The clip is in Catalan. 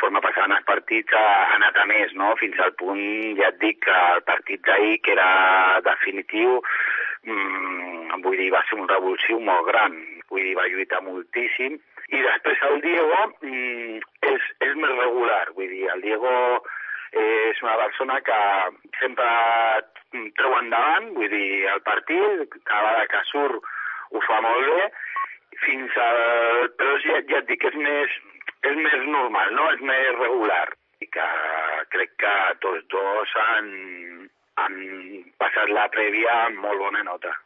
conforme passaven els partits ha anat a més, no? Fins al punt, ja et dic, que el partit d'ahir, que era definitiu, vull dir, va ser un revulsiu molt gran. Vull dir, va lluitar moltíssim. I després el Diego és més regular, vull dir, el Diego és una persona que sempre treu endavant, vull dir, el partit, cada vegada que surt ho fa molt bé, però ja et dic, és més normal, no? És més regular. I que crec que tots dos han passat la prèvia amb molt bona nota.